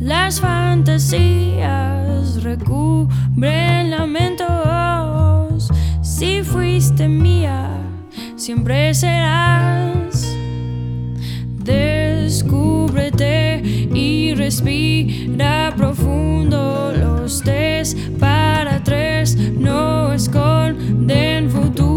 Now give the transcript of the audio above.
Las fantasías recubren lamentos. Si fuiste mía, siempre serás. Descúbrete y respira profundo. Los 3 para 3 no esconden futuro.